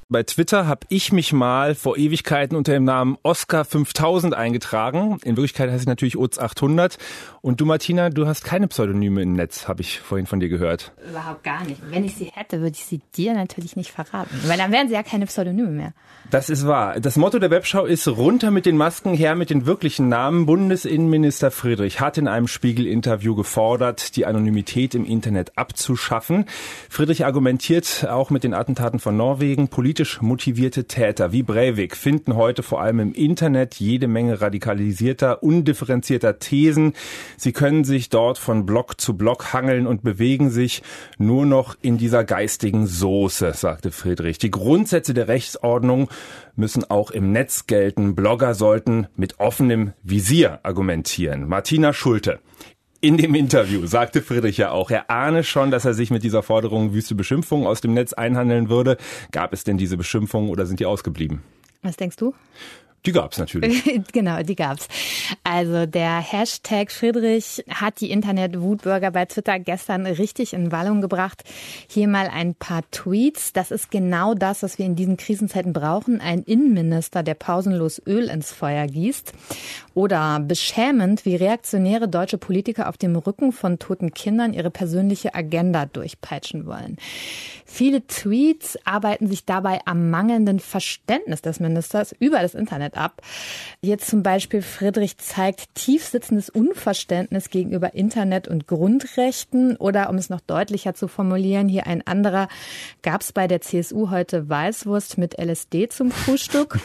Bei Twitter habe ich mich mal vor Ewigkeiten unter dem Namen Oscar 5000 eingetragen. In Wirklichkeit heiße ich natürlich Oz 800. Und du, Martina, du hast keine Pseudonyme im Netz, habe ich vorhin von dir gehört. Überhaupt gar nicht. Wenn ich sie hätte, würde ich sie dir natürlich nicht verraten. Weil dann wären sie ja keine Pseudonyme mehr. Das ist wahr. Das Motto der Webschau ist: runter mit den Masken, her mit den wirklichen Namen. Bundesinnenminister Friedrich hat in einem Spiegel-Interview gefordert, die Anonymität im Internet abzuschaffen. Friedrich argumentiert auch mit den Attentaten von Norwegen. Politisch motivierte Täter wie Breivik finden heute vor allem im Internet jede Menge radikalisierter, undifferenzierter Thesen. Sie können sich dort von Block zu Block hangeln und bewegen sich nur noch in dieser geistigen Soße, sagte Friedrich. Die Grundsätze der Rechtsordnung müssen auch im Netz gelten. Blogger sollten mit offenem Visier argumentieren. Martina Schulte. In dem Interview sagte Friedrich ja auch, er ahne schon, dass er sich mit dieser Forderung wüste Beschimpfungen aus dem Netz einhandeln würde. Gab es denn diese Beschimpfungen oder sind die ausgeblieben? Was denkst du? Die gab's natürlich. Genau, die gab's. Also der Hashtag Friedrich hat die Internet-Wutbürger bei Twitter gestern richtig in Wallung gebracht. Hier mal ein paar Tweets. Das ist genau das, was wir in diesen Krisenzeiten brauchen. Ein Innenminister, der pausenlos Öl ins Feuer gießt. Oder beschämend, wie reaktionäre deutsche Politiker auf dem Rücken von toten Kindern ihre persönliche Agenda durchpeitschen wollen. Viele Tweets arbeiten sich dabei am mangelnden Verständnis des Ministers über das Internet ab. Jetzt zum Beispiel Friedrich zeigt tiefsitzendes Unverständnis gegenüber Internet und Grundrechten. Oder um es noch deutlicher zu formulieren, hier ein anderer: gab es bei der CSU heute Weißwurst mit LSD zum Frühstück?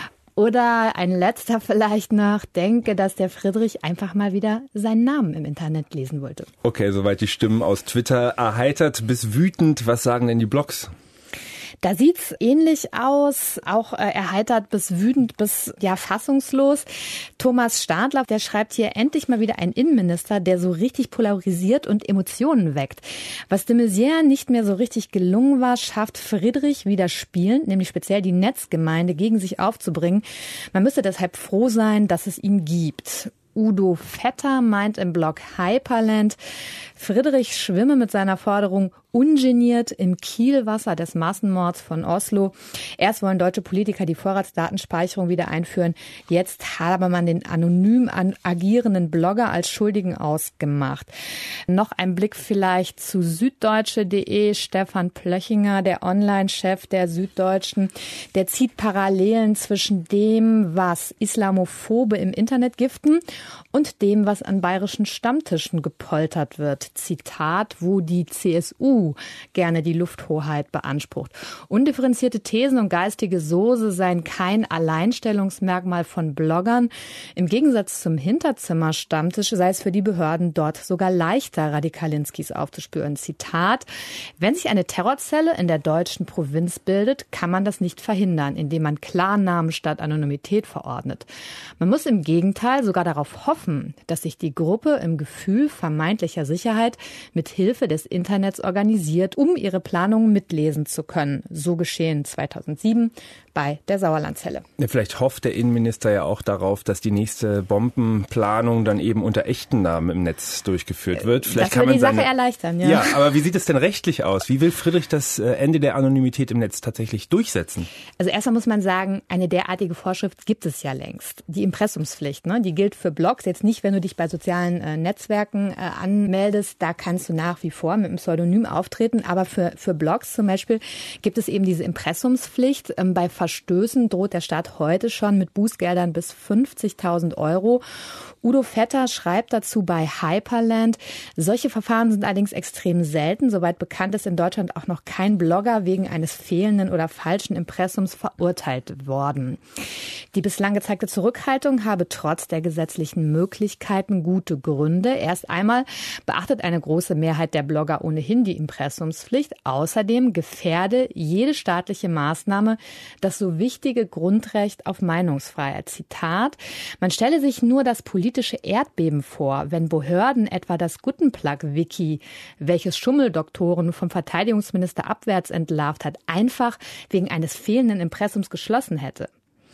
Oder ein letzter vielleicht noch: denke, dass der Friedrich einfach mal wieder seinen Namen im Internet lesen wollte. Okay, soweit die Stimmen aus Twitter. Erheitert bis wütend. Was sagen denn die Blogs? Da sieht's ähnlich aus, auch erheitert bis wütend bis fassungslos. Thomas Stadler, der schreibt hier: endlich mal wieder ein Innenminister, der so richtig polarisiert und Emotionen weckt. Was de Maizière nicht mehr so richtig gelungen war, schafft Friedrich wieder spielend, nämlich speziell die Netzgemeinde gegen sich aufzubringen. Man müsste deshalb froh sein, dass es ihn gibt. Udo Vetter meint im Blog Hyperland, Friedrich schwimme mit seiner Forderung ungeniert im Kielwasser des Massenmords von Oslo. Erst wollen deutsche Politiker die Vorratsdatenspeicherung wieder einführen. Jetzt habe man den anonym agierenden Blogger als Schuldigen ausgemacht. Noch ein Blick vielleicht zu süddeutsche.de. Stefan Plöchinger, der Online-Chef der Süddeutschen, der zieht Parallelen zwischen dem, was Islamophobe im Internet giften, und dem, was an bayerischen Stammtischen gepoltert wird. Zitat: wo die CSU gerne die Lufthoheit beansprucht. Undifferenzierte Thesen und geistige Soße seien kein Alleinstellungsmerkmal von Bloggern. Im Gegensatz zum Hinterzimmerstammtisch sei es für die Behörden dort sogar leichter, Radikalinskis aufzuspüren. Zitat: wenn sich eine Terrorzelle in der deutschen Provinz bildet, kann man das nicht verhindern, indem man Klarnamen statt Anonymität verordnet. Man muss im Gegenteil sogar darauf hoffen, dass sich die Gruppe im Gefühl vermeintlicher Sicherheit mit Hilfe des Internets organisiert, um ihre Planungen mitlesen zu können. So geschehen 2007 bei der Sauerlandzelle. Ja, vielleicht hofft der Innenminister ja auch darauf, dass die nächste Bombenplanung dann eben unter echten Namen im Netz durchgeführt wird. Vielleicht das würde die Sache erleichtern, ja. Ja, aber wie sieht es denn rechtlich aus? Wie will Friedrich das Ende der Anonymität im Netz tatsächlich durchsetzen? Also erstmal muss man sagen, eine derartige Vorschrift gibt es ja längst. Die Impressumspflicht, die gilt für Blogs. Jetzt nicht, wenn du dich bei sozialen Netzwerken anmeldest. Da kannst du nach wie vor mit einem Pseudonym auftreten. Aber für Blogs zum Beispiel gibt es eben diese Impressumspflicht. Bei Verstößen droht der Staat heute schon mit Bußgeldern bis 50.000 €. Udo Vetter schreibt dazu bei Hyperland: solche Verfahren sind allerdings extrem selten. Soweit bekannt ist in Deutschland auch noch kein Blogger wegen eines fehlenden oder falschen Impressums verurteilt worden. Die bislang gezeigte Zurückhaltung habe trotz der gesetzlichen Möglichkeiten gute Gründe. Erst einmal beachtet eine große Mehrheit der Blogger ohnehin die Impressumspflicht. Außerdem gefährde jede staatliche Maßnahme das so wichtige Grundrecht auf Meinungsfreiheit. Zitat: man stelle sich nur das politische Erdbeben vor, wenn Behörden etwa das Gutenplack-Wiki, welches Schummeldoktoren vom Verteidigungsminister abwärts entlarvt hat, einfach wegen eines fehlenden Impressums geschlossen hätte.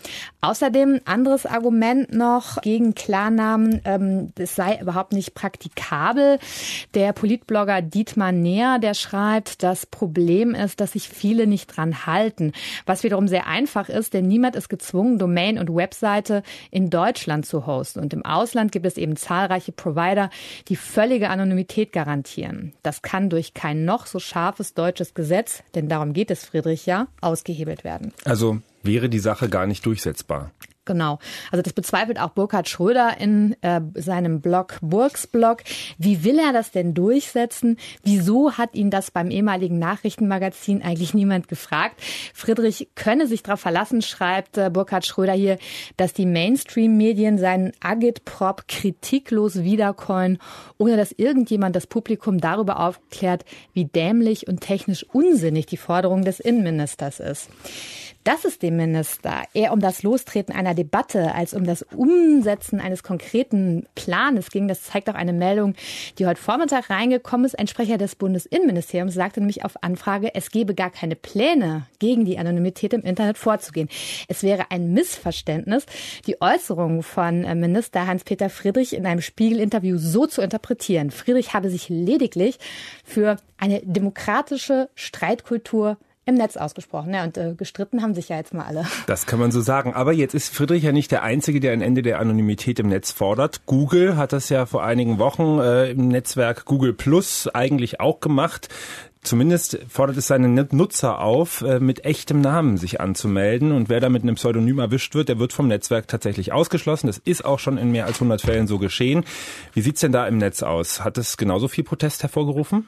Außerdem anderes Argument noch gegen Klarnamen, es sei überhaupt nicht praktikabel. Der Politblogger Dietmar Neher, der schreibt, das Problem ist, dass sich viele nicht dran halten, was wiederum sehr einfach ist, denn niemand ist gezwungen, Domain und Webseite in Deutschland zu hosten. Und im Ausland gibt es eben zahlreiche Provider, die völlige Anonymität garantieren. Das kann durch kein noch so scharfes deutsches Gesetz, denn darum geht es Friedrich ja, ausgehebelt werden. Also wäre die Sache gar nicht durchsetzbar. Genau. Also das bezweifelt auch Burkhard Schröder in seinem Blog Burgsblog. Wie will er das denn durchsetzen? Wieso hat ihn das beim ehemaligen Nachrichtenmagazin eigentlich niemand gefragt? Friedrich könne sich darauf verlassen, schreibt Burkhard Schröder hier, dass die Mainstream-Medien seinen Agitprop kritiklos wiederkäuen, ohne dass irgendjemand das Publikum darüber aufklärt, wie dämlich und technisch unsinnig die Forderung des Innenministers ist. Dass es dem Minister eher um das Lostreten einer Debatte als um das Umsetzen eines konkreten Planes ging, das zeigt auch eine Meldung, die heute Vormittag reingekommen ist. Ein Sprecher des Bundesinnenministeriums sagte nämlich auf Anfrage, es gebe gar keine Pläne, gegen die Anonymität im Internet vorzugehen. Es wäre ein Missverständnis, die Äußerungen von Minister Hans-Peter Friedrich in einem Spiegel-Interview so zu interpretieren. Friedrich habe sich lediglich für eine demokratische Streitkultur im Netz ausgesprochen. Ja, und gestritten haben sich ja jetzt mal alle. Das kann man so sagen. Aber jetzt ist Friedrich ja nicht der Einzige, der ein Ende der Anonymität im Netz fordert. Google hat das ja vor einigen Wochen im Netzwerk Google Plus eigentlich auch gemacht. Zumindest fordert es seine Nutzer auf, mit echtem Namen sich anzumelden. Und wer da mit einem Pseudonym erwischt wird, der wird vom Netzwerk tatsächlich ausgeschlossen. Das ist auch schon in mehr als 100 Fällen so geschehen. Wie sieht's denn da im Netz aus? Hat es genauso viel Protest hervorgerufen?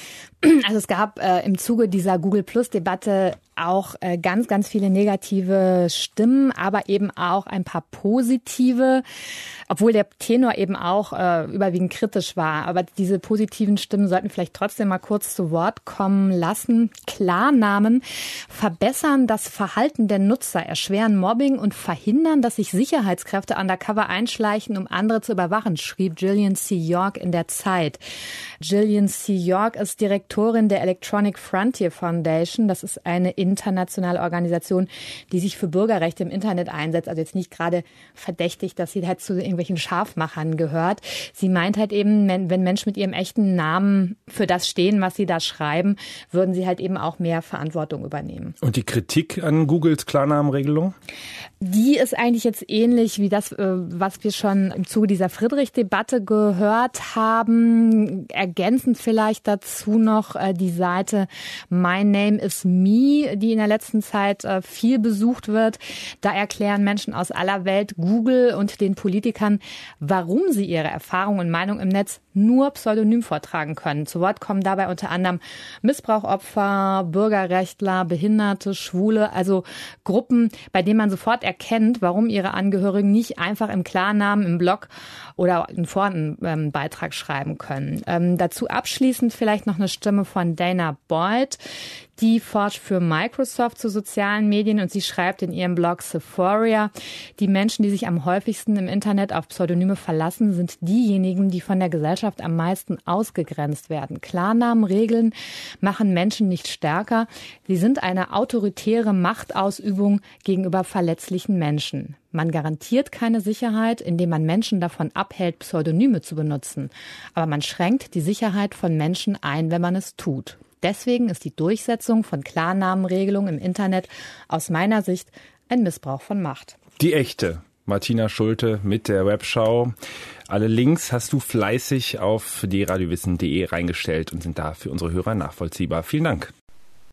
Also es gab im Zuge dieser Google-Plus-Debatte auch ganz, ganz viele negative Stimmen, aber eben auch ein paar positive, obwohl der Tenor eben auch überwiegend kritisch war. Aber diese positiven Stimmen sollten vielleicht trotzdem mal kurz zu Wort kommen lassen. Klarnamen verbessern das Verhalten der Nutzer, erschweren Mobbing und verhindern, dass sich Sicherheitskräfte undercover einschleichen, um andere zu überwachen, schrieb Gillian C. York in der Zeit. Gillian C. York ist Direktorin der Electronic Frontier Foundation. Das ist eine internationale Organisation, die sich für Bürgerrechte im Internet einsetzt. Also jetzt nicht gerade verdächtig, dass sie halt zu irgendwelchen Scharfmachern gehört. Sie meint halt eben, wenn Menschen mit ihrem echten Namen für das stehen, was sie da schreiben, würden sie halt eben auch mehr Verantwortung übernehmen. Und die Kritik an Googles Klarnamenregelung? Die ist eigentlich jetzt ähnlich wie das, was wir schon im Zuge dieser Friedrich-Debatte gehört haben. Ergänzend vielleicht dazu noch die Seite My Name is Me, die in der letzten Zeit viel besucht wird. Da erklären Menschen aus aller Welt Google und den Politikern, warum sie ihre Erfahrungen und Meinungen im Netz nur pseudonym vortragen können. Zu Wort kommen dabei unter anderem Missbrauchopfer, Bürgerrechtler, Behinderte, Schwule, also Gruppen, bei denen man sofort erkennt, warum ihre Angehörigen nicht einfach im Klarnamen im Blog oder in Forenbeitrag schreiben können. Dazu abschließend vielleicht noch eine Stimme von Dana Boyd. Die forscht für Microsoft zu sozialen Medien und sie schreibt in ihrem Blog Sephoria, die Menschen, die sich am häufigsten im Internet auf Pseudonyme verlassen, sind diejenigen, die von der Gesellschaft am meisten ausgegrenzt werden. Klarnamenregeln machen Menschen nicht stärker. Sie sind eine autoritäre Machtausübung gegenüber verletzlichen Menschen. Man garantiert keine Sicherheit, indem man Menschen davon abhält, Pseudonyme zu benutzen. Aber man schränkt die Sicherheit von Menschen ein, wenn man es tut. Deswegen ist die Durchsetzung von Klarnamenregelungen im Internet aus meiner Sicht ein Missbrauch von Macht. Die echte Martina Schulte mit der Webschau. Alle Links hast du fleißig auf drradiowissen.de reingestellt und sind da für unsere Hörer nachvollziehbar. Vielen Dank.